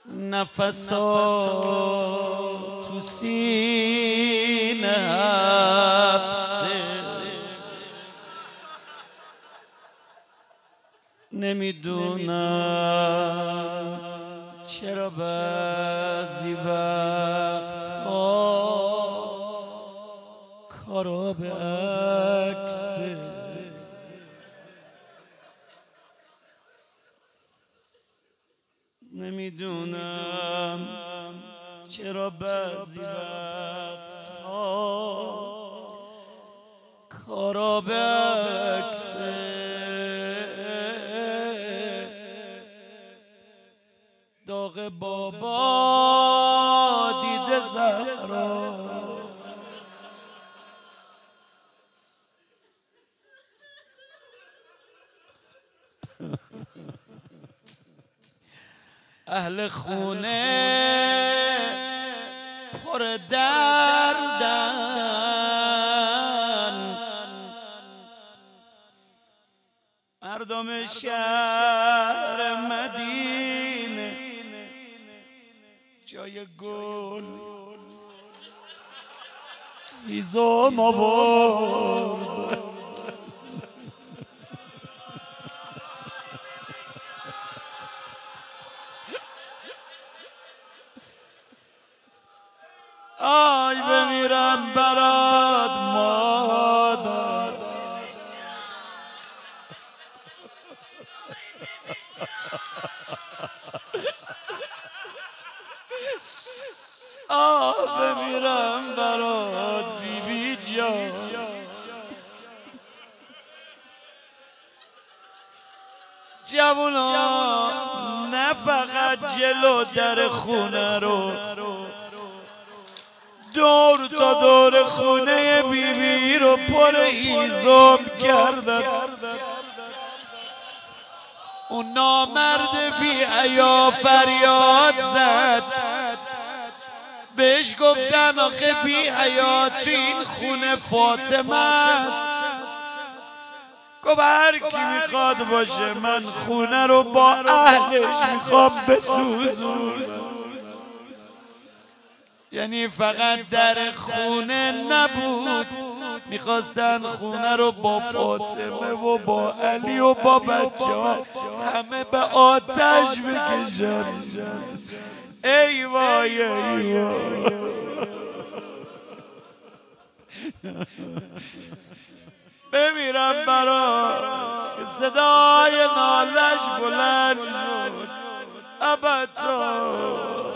نفسات تو سینه حبسه، نمیدونم چرا بعضی وقتها کارا به عکسه. نمیدونم چرا بعضی وقتها کارا به عکسه. داغ بابا دیده زهرا، اهل خونه پر دردن، مردم شهر مدینه جای گل هیزم آورد. آی بمیرم برات مادر، بمیرم برات بیبی جان. جوونا نه فقط جلو در خونه رو، دور تا دور خونه بیبی رو پر هیزم کردن. اون نامرد بی حیا فریاد زد، بهش گفتن آخه بی حیا تو این خونه فاطمه است. گفت هر کی میخواد باشه، من خونه رو با اهلش میخوام بسوزونم. یعنی فقط در خونه نبود، میخواستن خونه رو با فاطمه و با علی و با بچه ها همه به آتش بکشن. ای وای ای وای. بمیرم برا که صدای نالش بلند شد. ابدا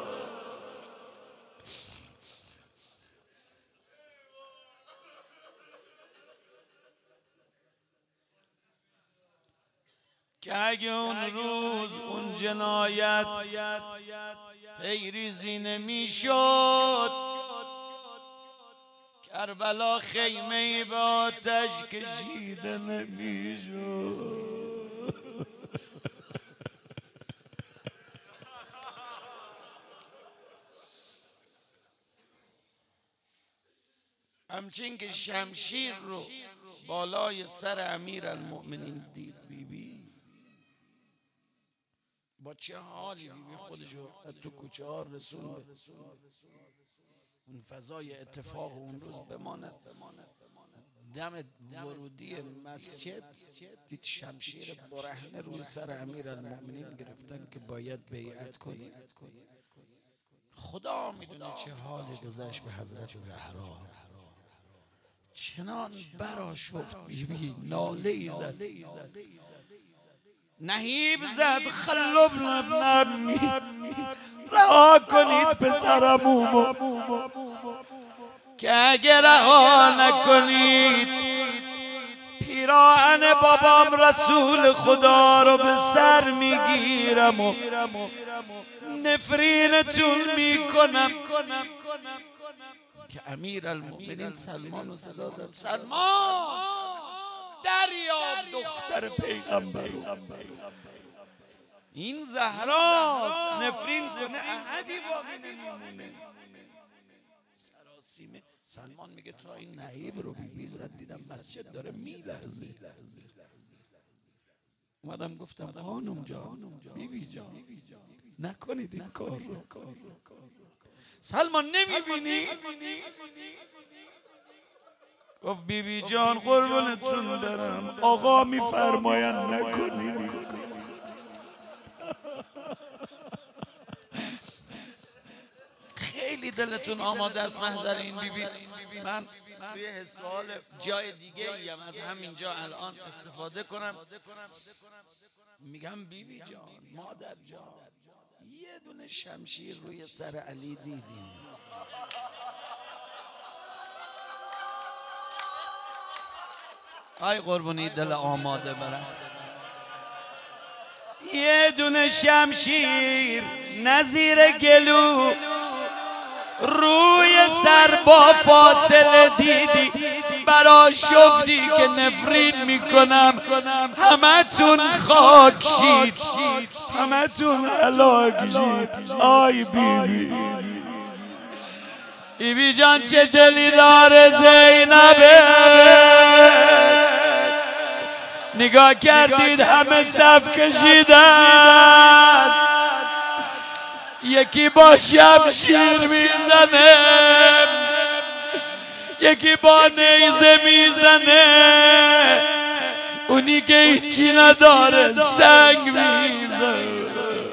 که اگه اون روز اون جنایت پیریزی نمیشد، کربلا خیمه به آتش کشیده نمیشد. همچین که شمشیر رو بالای سر امیرالمؤمنین دید بیبی، با چه حالی بیبی خودشو تو کوچه ها رسون به اون فضای اتفاق اون روز بماند. دم ورودی مسجد دید شمشیر برهنه روی سر امیرالمؤمنین گرفتن که باید بیعت کنید. خدا میدونه چه حالی گذشت به حضرت زهرا. چنان برآشفت بیبی، ناله ای زد، نهیب زد خلوم ابنی، رها کنید پسرمو، که اگه رها نکنید پیراهن بابام رسول خدا رو به سر میگیرم و نفرینتون میکنم. که امیرالمؤمنین سلمان رو صدا زد، سلمان دریاب دختر پیغمبر، این زهراست، نفرین کنه احدی باقی نمیمونه. سراسیمه سلمان میگه تا این نهیب رو بیبی زد دیدم مسجد داره میلرزه. اومدم گفتم خانم جان، بیبی جان، نکنید این کار رو. سلمان نمیبینی؟ گفت بیبی جان قربونتون برم، آقا میفرماین نکنید. خیلی دلتون آماده است محضر این بیبی. من توی سوال جای دیگه ایم از همینجا الان استفاده کنم. میگم بیبی جان، مادر جان، یه دونه شمشیر روی سر علی دیدیم؟ آی قربونی دل آماده برم. یه دونه شمشیر نظیر گلو روی سر با فاصله دیدی؟ برا شفتی که نفرین میکنم همه تون خاک شید، همه تون هلاک شید. آی بیبی، بیبی جان چه دلی داره زینبه. نگاه کردید همه صف کشیدن، یکی با شمشیر میزنه، یکی با نیزه میزنه، اونی که هیچی نداره سنگ میزنه.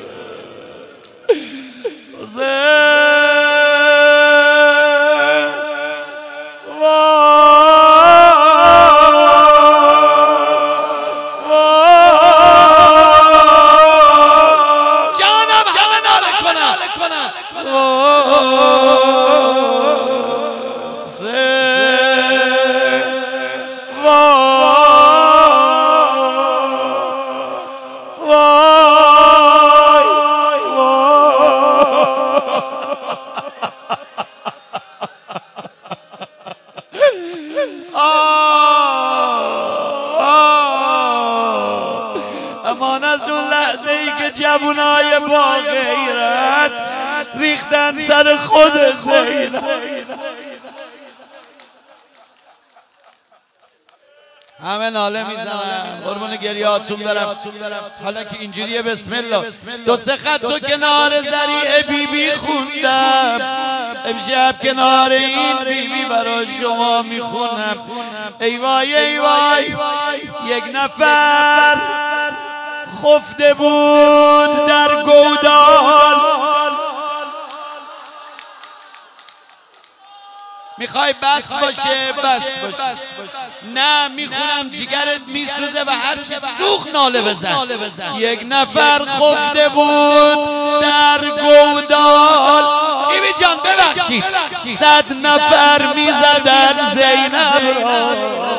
امان از اون لحظه ای که جوانای با غیرت ریختن سر خود زینب. همه ناله میزنن، قربون گریاتون برم. حالا که اینجوریه بسم الله، دو سه خط تو کنار ذریع بیبی خوندم، امشب کنار این بیبی برای شما میخونم. ای وای ای وای، یک نفر خفته بود در گودال. میخوای بس باشه بس باشه، نه میخونم جگرت میسوزه و هرچی سوخ ناله بزن. یک نفر خفته بود در گودال، ایبی جان ببخشید 100 نفر میزدن زینب را.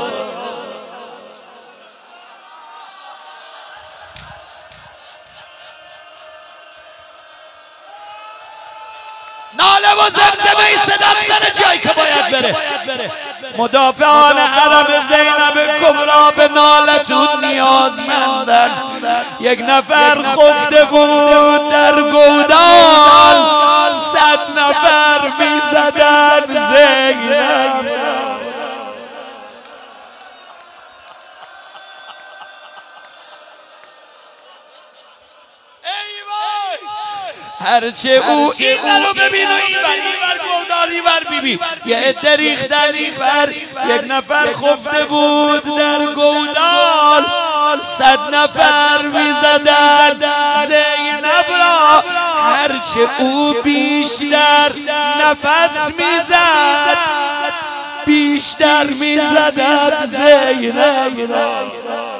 ناله و زمزمه ای صدات بره جایی که باید بره. مدافعان حرم زینب کبرا به نالتون نیازمندن. یک نفر خفته بود در گودال، 100 نفر میزدن زینب. هرچه او این رو ببین و این بر گودالی بر بیبی یه عده ریختن این بر. یک نفر خفته بود در گودال، 100 نفر میزدن زینب را. هرچه او بیشتر نفس میزد بیشتر میزدن زینب را.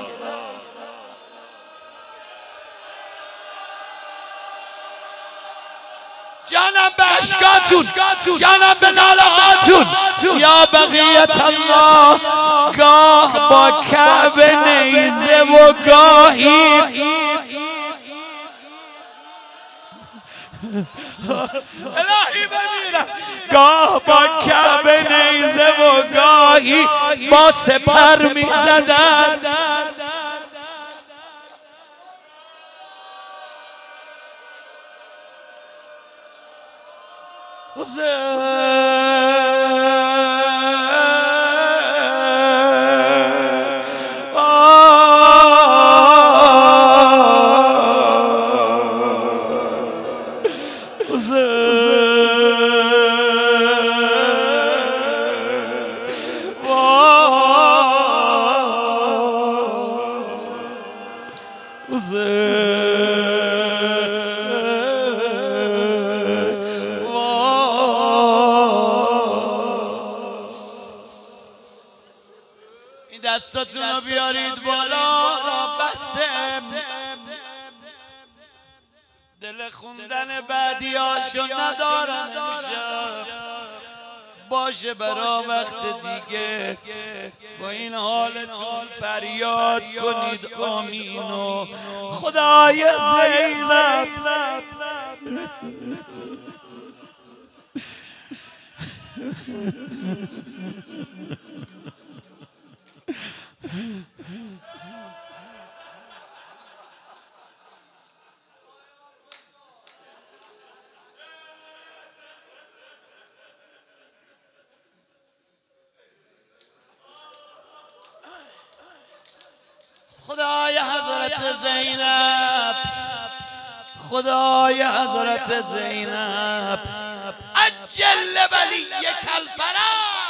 جانم به اشکاتون، جانم به ناله هاتون. یا بقیت الله، گاه با کعبه نیزه و گاهی الهی بمیرم، گاه با کعبه نیزه و گاهی با سپر میزدن. این دستاتون رو بیارید بالا بسم دل خوندن بعدیاشو ندارن باشه برا وقت دیگه با این حالتون فریاد کنید آمین و خدای زینب خدای حضرت زینب خدای حضرت زینب عجل ولی یک الفرج